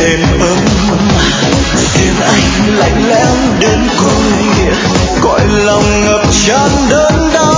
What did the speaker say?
êm ấm. Riêng anh lạnh lẽo đến côi, cõi lòng ngập tràn đớn đau.